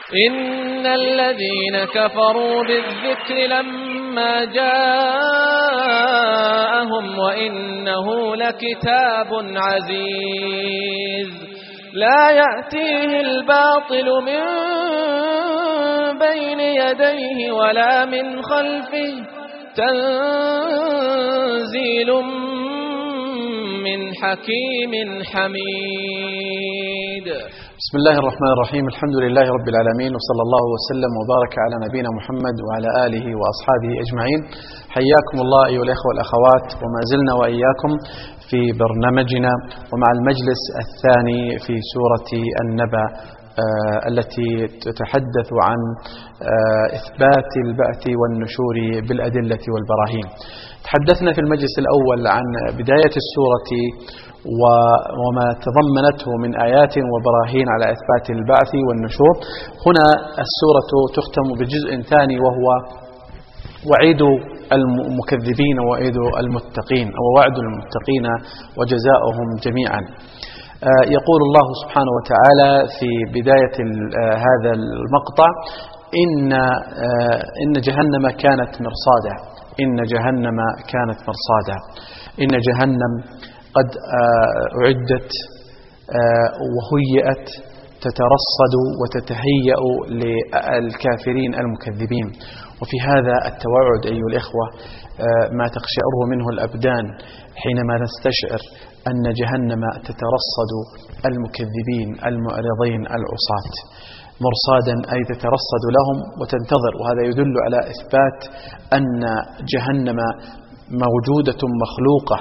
إن الذين كفروا بالذكر لما جاءهم وإنه لكتاب عزيز لا يأتيه الباطل من بين يديه ولا من خلفه تنزيل من حكيم حميد. بسم الله الرحمن الرحيم. الحمد لله رب العالمين، وصلى الله وسلم وبارك على نبينا محمد وعلى آله وأصحابه أجمعين. حياكم الله أيها الأخوة والأخوات، وما زلنا وإياكم في برنامجنا ومع المجلس الثاني في سورة النبأ التي تتحدث عن إثبات البعث والنشور بالأدلة والبراهين. تحدثنا في المجلس الأول عن بداية السورة وما تضمنته من آيات وبراهين على إثبات البعث والنشور. هنا السورة تختم بجزء ثاني وهو وعيد المكذبين ووعيد المتقين، أو وعد المتقين وجزاؤهم جميعا. يقول الله سبحانه وتعالى في بداية هذا المقطع: إن جهنم كانت مرصادا، إن جهنم كانت مرصادا، إن جهنم قد أعدت وهيئت تترصد وتتهيأ للكافرين المكذبين. وفي هذا التوعد أيها الإخوة ما تقشعره منه الأبدان حينما نستشعر أن جهنم تترصد المكذبين المعرضين العصاة مرصادا، أي تترصد لهم وتنتظر. وهذا يدل على إثبات أن جهنم موجودة مخلوقة،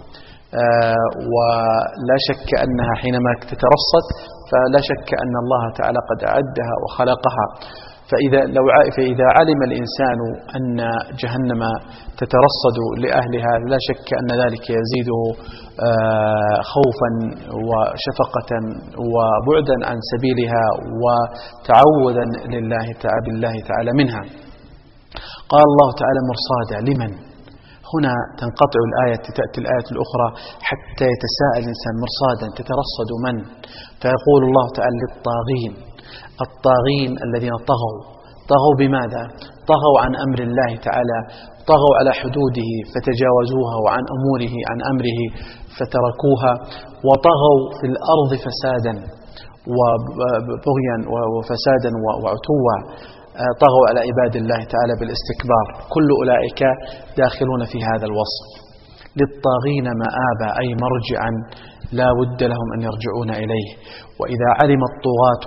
ولا شك أنها حينما تترصد فلا شك أن الله تعالى قد أعدها وخلقها. فإذا علم الإنسان أن جهنم تترصد لأهلها لا شك أن ذلك يزيده خوفا وشفقة وبعدا عن سبيلها وتعوذا بالله تعالى منها. قال الله تعالى مرصادا لمن؟ هنا تنقطع الآية، تأتي الآية الأخرى حتى يتساءل الإنسان: مرصادا تترصد من؟ فيقول الله تعالى للطاغين، الطاغين الذين طغوا بماذا؟ طغوا عن أمر الله تعالى، طغوا على حدوده فتجاوزوها، وعن أموره عن أمره فتركوها، وطغوا في الأرض فسادا وبغيا وفسادا وعتوا، طغوا على عباد الله تعالى بالاستكبار. كل أولئك داخلون في هذا الوصف. للطاغين مآبا، أي مرجعا لا ود لهم أن يرجعون إليه. وإذا علم الطغاة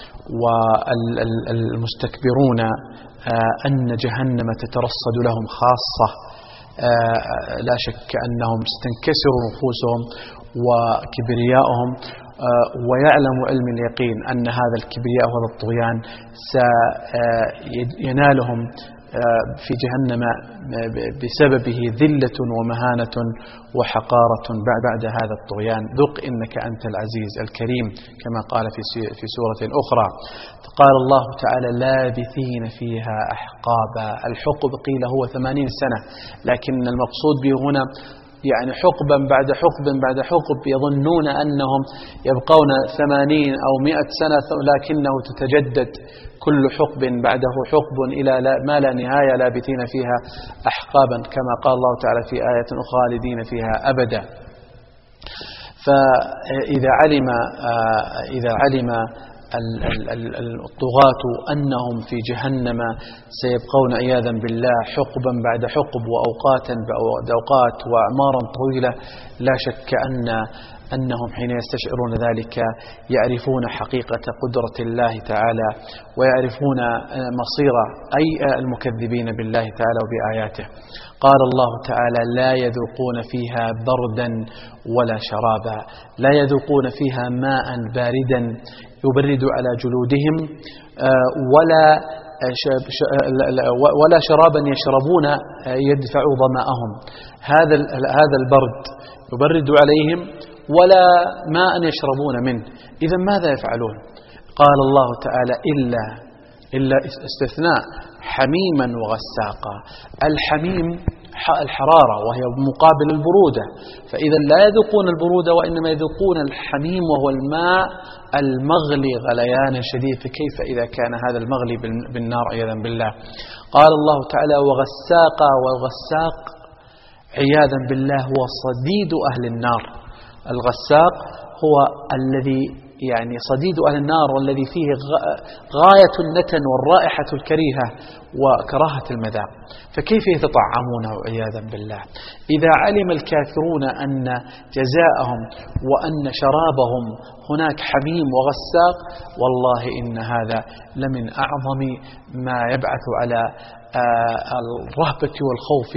والمستكبرون أن جهنم تترصد لهم خاصة لا شك أنهم ستنكسر نفوسهم وكبرياءهم، ويعلم علم اليقين أن هذا الكبرياء وهذا الطغيان سينالهم في جهنم بسببه ذلة ومهانة وحقارة بعد هذا الطغيان. ذق إنك أنت العزيز الكريم، كما قال في سورة أخرى. قال الله تعالى: لابثين فيها أحقابا. الحقب قيل هو 80 سنة، لكن المقصود به هنا يعني حقبا بعد حقب بعد حقب، يظنون أنهم يبقون 80 أو 100 سنة، لكنه تتجدد كل حقب بعده حقب إلى ما لا نهاية، لابثين فيها أحقابا، كما قال الله تعالى في آية أخرى: خالدين فيها أبدا. فإذا علم الطغاة أنهم في جهنم سيبقون عياذا بالله حقبا بعد حقب وأوقاتا بعد أوقات وأعمارا طويلة، لا شك أنهم حين يستشعرون ذلك يعرفون حقيقة قدرة الله تعالى، ويعرفون مصير أي المكذبين بالله تعالى وبآياته. قال الله تعالى: لا يذوقون فيها بردا ولا شرابا. لا يذوقون فيها ماء باردا يبرد على جلودهم، ولا شرابا يشربون يدفع ظمأهم. هذا البرد يبرد عليهم، ولا ماء يشربون منه. إذا ماذا يفعلون؟ قال الله تعالى: إلا استثناء حميما وغساقا. الحميم الحرارة وهي مقابل البرودة، فإذا لا يذوقون البرودة وإنما يذوقون الحميم وهو الماء المغلي غليانا شديد، فكيف إذا كان هذا المغلي بالنار عياذا بالله. قال الله تعالى وغساقا، والغساق عياذا بالله هو صديد أهل النار. الغساق هو الذي يعني صديد أهل النار، والذي فيه غاية النتن والرائحة الكريهة وكراهة المذاق، فكيف يتطعمونه عياذا بالله؟ إذا علم الكافرون أن جزاءهم وأن شرابهم هناك حميم وغساق، والله إن هذا لمن أعظم ما يبعث على الرهبة والخوف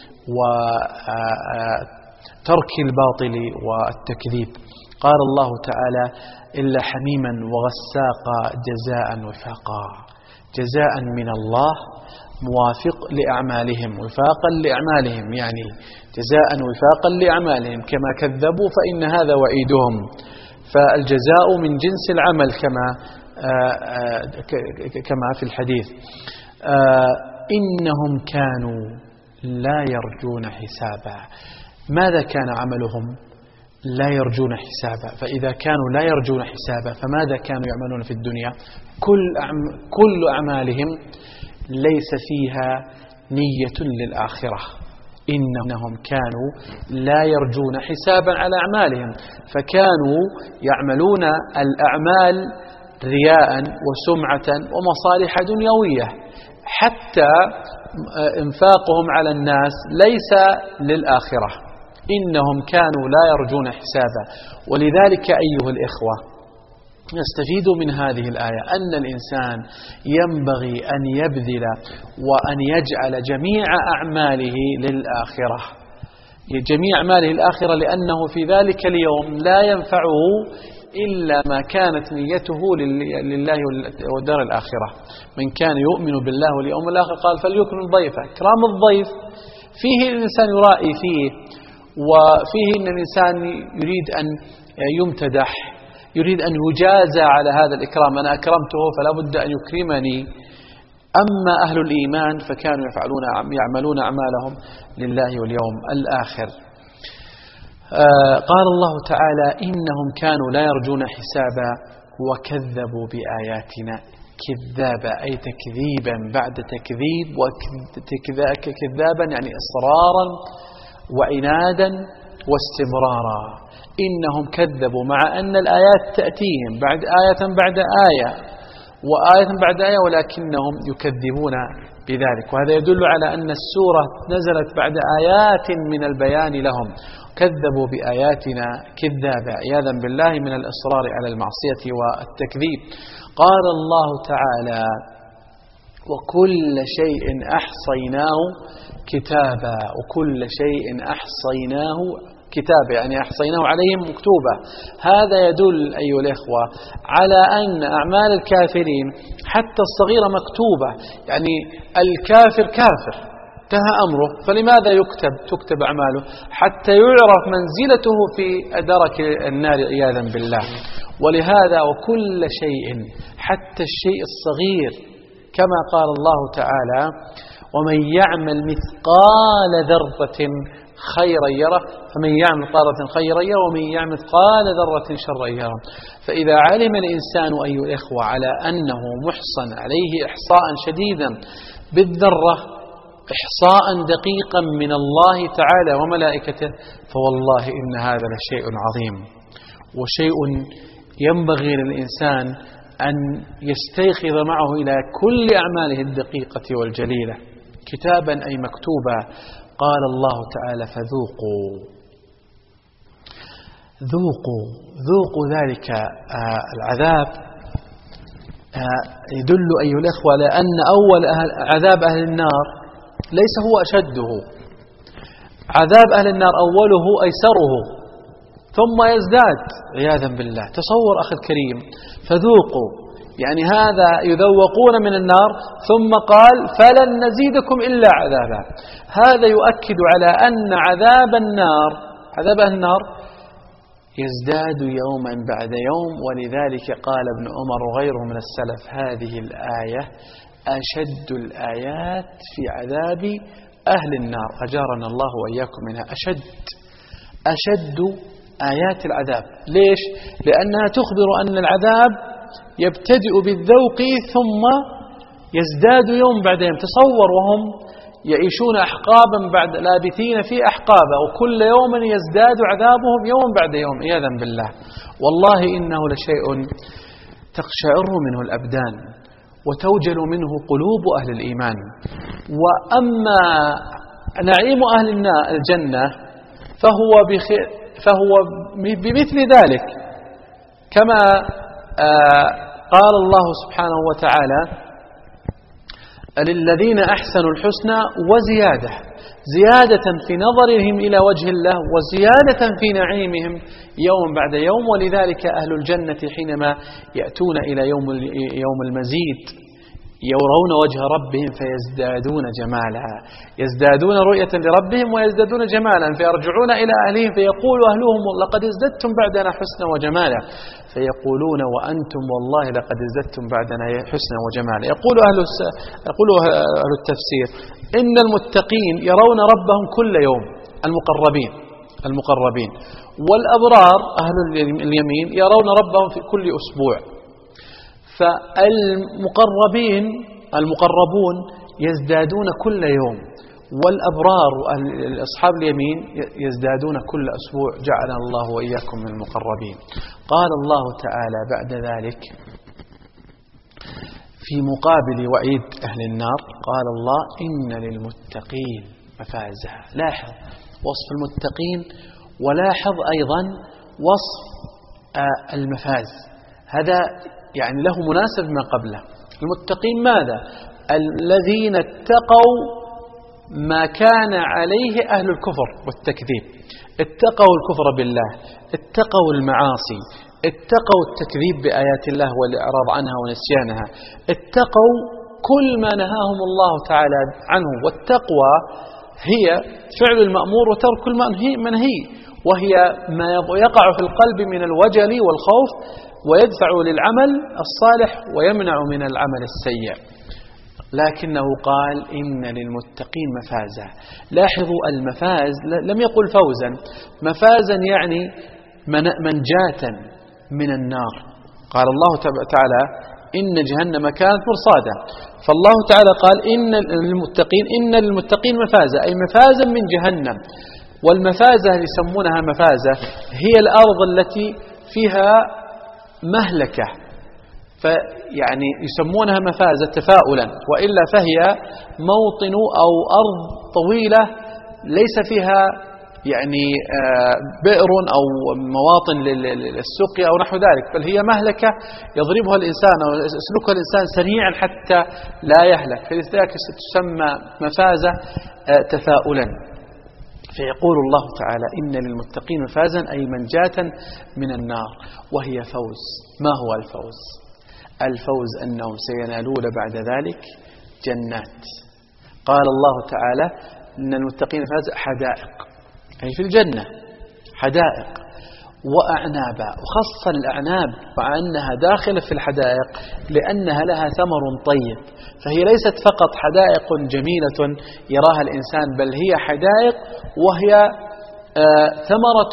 وترك الباطل والتكذيب. قال الله تعالى إلا حميما وغساقا جزاء وفاقا، جزاء من الله موافق لأعمالهم وفاقا لأعمالهم، يعني جزاء وفاقا لأعمالهم، كما كذبوا فإن هذا وعيدهم، فالجزاء من جنس العمل كما في الحديث. إنهم كانوا لا يرجون حسابا. ماذا كان عملهم؟ لا يرجون حسابا. فإذا كانوا لا يرجون حسابا فماذا كانوا يعملون في الدنيا؟ كل أعمالهم ليس فيها نية للآخرة. إنهم كانوا لا يرجون حسابا على أعمالهم، فكانوا يعملون الأعمال رياء وسمعة ومصالح دنيوية، حتى انفاقهم على الناس ليس للآخرة. إنهم كانوا لا يرجون حسابا. ولذلك أيها الإخوة نستفيد من هذه الآية أن الإنسان ينبغي أن يبذل وأن يجعل جميع أعماله للآخرة، جميع أعماله الآخرة، لأنه في ذلك اليوم لا ينفعه إلا ما كانت نيته لله والدار الآخرة. من كان يؤمن بالله واليوم الآخر قال فليكرم ضيفه. إكرام الضيف فيه الإنسان يرائي فيه، وفيه أن الإنسان يريد أن يمتدح، يريد أن يجازى على هذا الإكرام، أنا أكرمته فلا بد أن يكرمني. أما أهل الإيمان فكانوا يعملون أعمالهم لله واليوم الآخر. قال الله تعالى إنهم كانوا لا يرجون حسابا وكذبوا بآياتنا كذابا، أي تكذيبا بعد تكذيب، وكذابا يعني إصرارا وعنادا واستمرارا. إنهم كذبوا مع أن الآيات تأتيهم بعد آية بعد آية وآية بعد آية، ولكنهم يكذبون بذلك. وهذا يدل على أن السورة نزلت بعد آيات من البيان لهم. كذبوا بآياتنا كذابا عياذا بالله من الإصرار على المعصية والتكذيب. قال الله تعالى وكل شيء أحصيناه كتابا، وكل شيء أحصيناه كتابا يعني أحصيناه عليهم مكتوبة. هذا يدل أيها الإخوة على أن أعمال الكافرين حتى الصغيرة مكتوبة، يعني الكافر كافر انتهى أمره، فلماذا تكتب أعماله؟ حتى يعرف منزلته في درك النار عياذا بالله. ولهذا وكل شيء حتى الشيء الصغير، كما قال الله تعالى ومن يعمل مثقال ذرة خيرا يره، فمن يعمل مثقال خيرا يره ومن يعمل مثقال ذرة شرا يره. فإذا علم الإنسان أيها الإخوة على أنه محصن عليه إحصاء شديدا بالذرة، إحصاء دقيقا من الله تعالى وملائكته، فوالله إن هذا لشيء عظيم وشيء ينبغي للإنسان أن يستيقظ معه إلى كل أعماله الدقيقة والجليلة كتابا أي مكتوبا. قال الله تعالى فذوقوا ذوقوا ذلك العذاب. يدل أيها الأخوة لأن أول عذاب أهل النار ليس هو أشده. عذاب أهل النار أوله أيسره ثم يزداد عياذا بالله. تصور أخي الكريم فذوقوا، يعني هذا يذوقون من النار ثم قال فلن نزيدكم إلا عذابا. هذا يؤكد على أن عذاب أهل النار يزداد يوما بعد يوم. ولذلك قال ابن عمر وغيره من السلف هذه الآية أشد الآيات في عذاب أهل النار أجارنا الله وإياكم منها أشد آيات العذاب. ليش؟ لأنها تخبر أن العذاب يبتدئ بالذوق ثم يزداد يوم بعد يوم. تصور وهم يعيشون أحقابا بعد لابثين في أحقاب، وكل يوم يزداد عذابهم يوم بعد يوم عياذا بالله. والله إنه لشيء تقشعر منه الأبدان وتوجل منه قلوب أهل الإيمان. وأما نعيم أهل الجنة فهو بمثل ذلك، كما قال الله سبحانه وتعالى للذين أحسنوا الحسنى وزيادة، زيادة في نظرهم إلى وجه الله وزيادة في نعيمهم يوم بعد يوم. ولذلك أهل الجنة حينما يأتون إلى يوم المزيد يرون وجه ربهم فيزدادون جمالا، يزدادون رؤية لربهم ويزدادون جمالا، فيرجعون إلى أهلهم فيقول أهلهم لقد ازددتم بعدنا حسنا وجمالا، فيقولون وأنتم والله لقد ازددتم بعدنا حسنا وجمالا. يقول أهل التفسير إن المتقين يرون ربهم كل يوم، المقربين، والأبرار أهل اليمين يرون ربهم في كل أسبوع. المقربون يزدادون كل يوم، والأبرار أصحاب اليمين يزدادون كل أسبوع. جعلنا الله وإياكم من المقربين. قال الله تعالى بعد ذلك في مقابل وعيد أهل النار، قال الله إن للمتقين مفازا. لاحظ وصف المتقين، ولاحظ أيضا وصف المفاز، هذا يعني له مناسب ما قبله. المتقين ماذا؟ الذين اتقوا ما كان عليه أهل الكفر والتكذيب، اتقوا الكفر بالله، اتقوا المعاصي، اتقوا التكذيب بآيات الله والإعراض عنها ونسيانها، اتقوا كل ما نهاهم الله تعالى عنه. والتقوى هي فعل المأمور وترك المنهي، وهي ما يقع في القلب من الوجل والخوف ويدفع للعمل الصالح ويمنع من العمل السيء. لكنه قال إن للمتقين مفازا. لاحظوا المفاز لم يقل فوزا، مفازا يعني منجاة من النار. قال الله تعالى إن جهنم كانت مرصادا، فالله تعالى قال إن للمتقين مفازا، أي مفازا من جهنم. والمفازة يسمونها مفازة هي الأرض التي فيها مهلكة، فيعني يسمونها مفازة تفاؤلا، وإلا فهي موطن أو أرض طويلة ليس فيها يعني بئر أو مواطن للسقيا أو نحو ذلك، بل هي مهلكة يضربها الإنسان أو يسلكها الإنسان سريعا حتى لا يهلك، فلذلك تسمى مفازة تفاؤلا. فيقول الله تعالى إن للمتقين مفازا أي منجاة من النار، وهي فوز. ما هو الفوز؟ الفوز أنهم سينالون بعد ذلك جنات. قال الله تعالى إن المتقين مفازا حدائق، أي في الجنة حدائق وأعنابا، وخص الأعناب مع أنها داخلة في الحدائق لأنها لها ثمر طيب، فهي ليست فقط حدائق جميلة يراها الإنسان، بل هي حدائق وهي ثمرة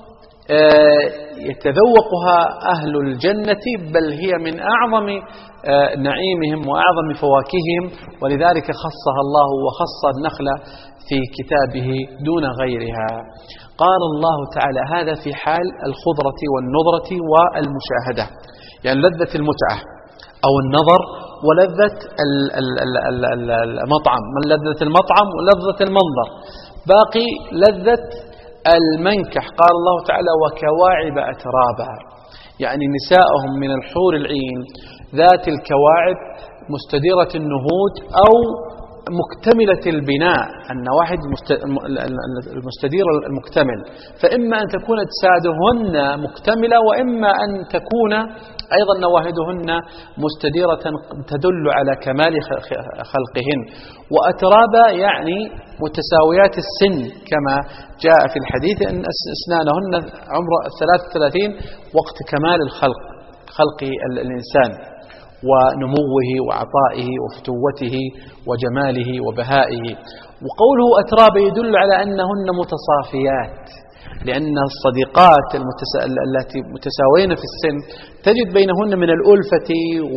يتذوقها أهل الجنة، بل هي من أعظم نعيمهم وأعظم فواكههم، ولذلك خصها الله وخص النخل في كتابه دون غيرها. قال الله تعالى هذا في حال الخضرة والنضرة والمشاهدة، يعني لذة المتعة أو النظر ولذة المطعم، من لذة المطعم ولذة المنظر، باقي لذة المنكح. قال الله تعالى وكواعب أترابا، يعني نساءهم من الحور العين ذات الكواعب مستديرة النهود أو مكتملة البناء، النواحي المستدير المكتمل، فإما أن تكون أجسادهن مكتملة وإما أن تكون أيضا نواهدهن مستديرة تدل على كمال خلقهن. وأترابا يعني متساويات السن، كما جاء في الحديث أن أسنانهن عمر 33 وقت كمال خلق الإنسان. ونموه وعطائه وفتوته وجماله وبهائه. وقوله أترابا يدل على أنهن متصافيات، لأن الصديقات التي متساوين في السن تجد بينهن من الألفة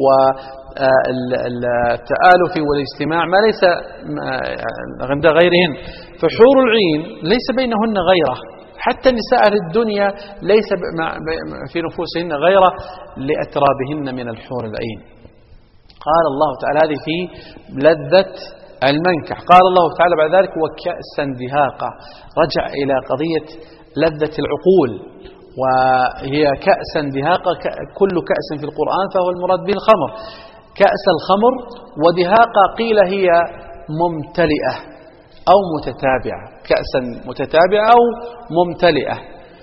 والتآلف والاجتماع ما ليس عند غيرهن. فحور العين ليس بينهن غيره، حتى نساء الدنيا ليس في نفوسهن غيره لأترابهن من الحور العين. قال الله تعالى هذه في لذة المنكح. قال الله تعالى بعد ذلك وكأسا دهاقا، رجع إلى قضية لذة العقول، وهي كأسا دهاقا. كل كأس في القرآن فهو المراد به الخمر، كأس الخمر. ودهاقا قيل هي ممتلئة أو متتابعة، كأسا متتابعة أو ممتلئة.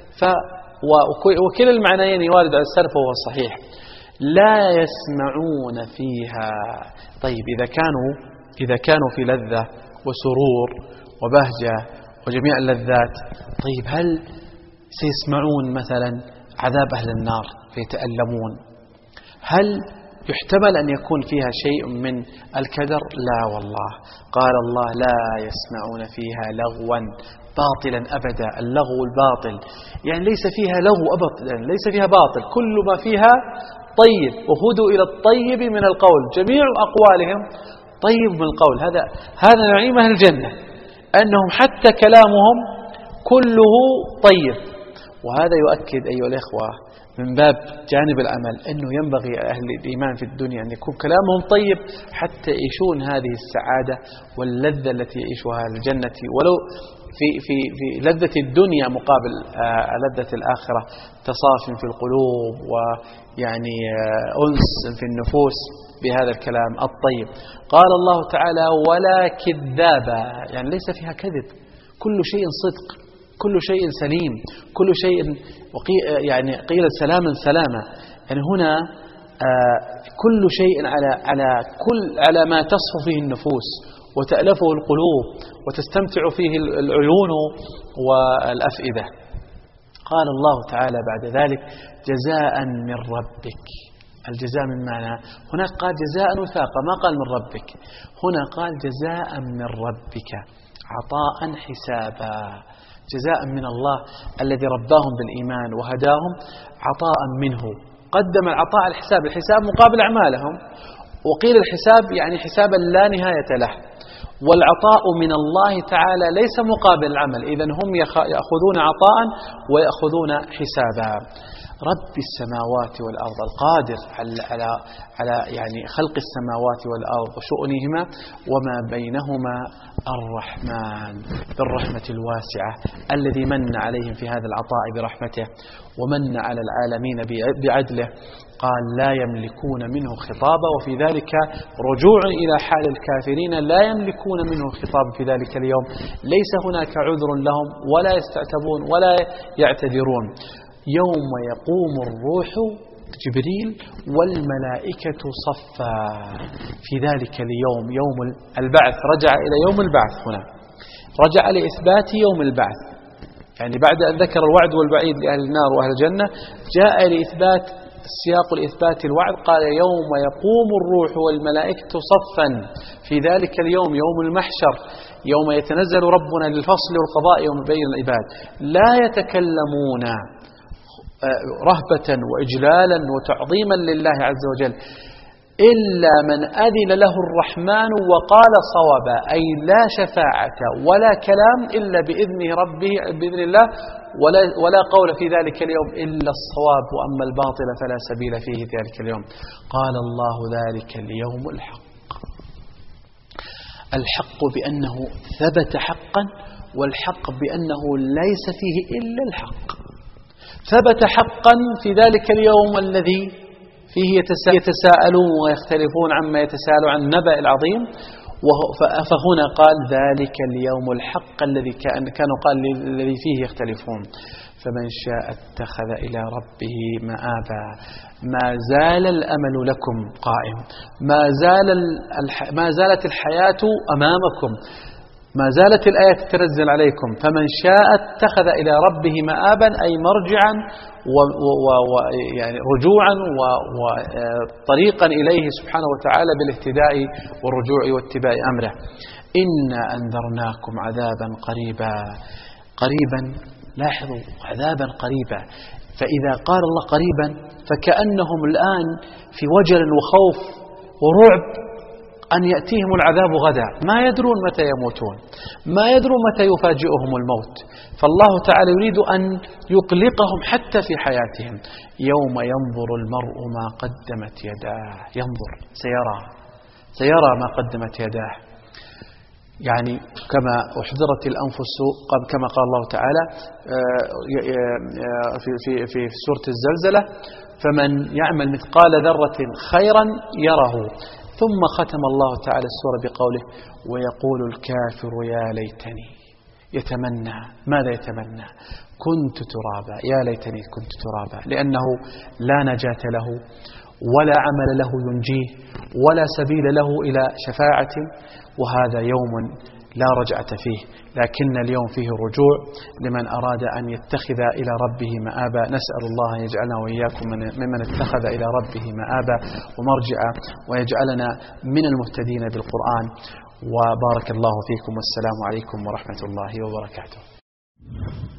وكلا المعنيين وارد على السلف وهو صحيح. لا يسمعون فيها. طيب إذا كانوا في لذة وسرور وبهجة وجميع اللذات، طيب هل سيسمعون مثلا عذاب أهل النار فيتألمون؟ هل يحتمل أن يكون فيها شيء من الكدر؟ لا والله. قال الله لا يسمعون فيها لغوا باطلا أبدا. اللغو الباطل يعني ليس فيها لغو أبدا، ليس فيها باطل، كل ما فيها طيب. وهدوا إلى الطيب من القول، جميع أقوالهم طيب من القول. هذا نعيم أهل الجنة، أنهم حتى كلامهم كله طيب. وهذا يؤكد أيها الإخوة من باب جانب العمل أنه ينبغي أهل الإيمان في الدنيا أن يكون كلامهم طيب حتى يعيشون هذه السعادة واللذة التي يعيشها أهل الجنة، ولو في لذة الدنيا مقابل لذة الآخرة، تصاف في القلوب ويعني أنس في النفوس بهذا الكلام الطيب. قال الله تعالى ولا كذابا، يعني ليس فيها كذب، كل شيء صدق، كل شيء سليم، كل شيء يعني قيل سلاما سلاما. يعني هنا كل شيء على ما تصفو فيه النفوس وتألفه القلوب وتستمتع فيه العيون والأفئدة. قال الله تعالى بعد ذلك جزاء من ربك. الجزاء من معنى هناك قال جزاء وثاقا، ما قال من ربك، هنا قال جزاء من ربك عطاء حسابا. جزاء من الله الذي رباهم بالإيمان وهداهم، عطاء منه. قدم العطاء الحساب مقابل أعمالهم، وقيل الحساب يعني حسابا لا نهاية له. والعطاء من الله تعالى ليس مقابل العمل، إذن هم يأخذون عطاء ويأخذون حسابا. رب السماوات والأرض القادر على يعني خلق السماوات والأرض وشؤونهما وما بينهما، الرحمن بالرحمة الواسعة الذي من عليهم في هذا العطاء برحمته ومن على العالمين بعدله. قال لا يملكون منه خطابا، وفي ذلك رجوع إلى حال الكافرين، لا يملكون منه خطابا في ذلك اليوم، ليس هناك عذر لهم ولا يستعتبون ولا يعتذرون. يوم يقوم الروح جبريل والملائكة صفا، في ذلك اليوم يوم البعث. رجع إلى يوم البعث، هنا رجع لإثبات يوم البعث، يعني بعد أن ذكر الوعد والوعيد لأهل النار وأهل الجنة جاء لإثبات السياق لإثبات الوعد. قال يوم يقوم الروح والملائكة صفا، في ذلك اليوم يوم المحشر، يوم يتنزل ربنا للفصل والقضاء يوم بين العباد، لا يتكلمون رهبة وإجلالا وتعظيما لله عز وجل إلا من أذن له الرحمن وقال صوابا، أي لا شفاعة ولا كلام إلا بإذن ربه بإذن الله، ولا قول في ذلك اليوم إلا الصواب، وأما الباطل فلا سبيل فيه ذلك اليوم. قال الله ذلك اليوم الحق بأنه ثبت حقا، والحق بأنه ليس فيه إلا الحق. ثبت حقا في ذلك اليوم الذي فيه يتساءلون ويختلفون عما يتساءلوا عن النبأ العظيم، فهنا قال ذلك اليوم الحق الذي كانوا قال الذي فيه يختلفون. فمن شاء اتخذ إلى ربه مآبا. ما زال الأمل لكم قائم، ما زالت الحياة أمامكم، ما زالت الآية تتنزل عليكم، فمن شاء اتخذ إلى ربه مآبا، أي مرجعا يعني رجوعا وطريقا إليه سبحانه وتعالى بالاهتداء والرجوع واتباع أمره. إنا أنذرناكم عذابا قريبا، لاحظوا عذابا قريبا. فإذا قال الله قريبا فكأنهم الآن في وجل وخوف ورعب أن يأتيهم العذاب غدا، ما يدرون متى يموتون، ما يدرون متى يفاجئهم الموت. فالله تعالى يريد أن يقلقهم حتى في حياتهم. يوم ينظر المرء ما قدمت يداه، ينظر سيرى ما قدمت يداه، يعني كما أحضرت الأنفس، كما قال الله تعالى في سورة الزلزلة: فمن يعمل مثقال ذرة خيرا يره. ثم ختم الله تعالى السورة بقوله: ويقول الكافر يا ليتني. يتمنى، ماذا يتمنى؟ كنت ترابا، يا ليتني كنت ترابا، لأنه لا نجاة له ولا عمل له ينجيه ولا سبيل له إلى شفاعة، وهذا يوم لا رجعة فيه. لكن اليوم فيه رجوع لمن أراد أن يتخذ إلى ربه مآبا. نسأل الله أن يجعلنا وإياكم ممن اتخذ إلى ربه مآبا ومرجعا، ويجعلنا من المهتدين بالقرآن. وبارك الله فيكم، والسلام عليكم ورحمة الله وبركاته.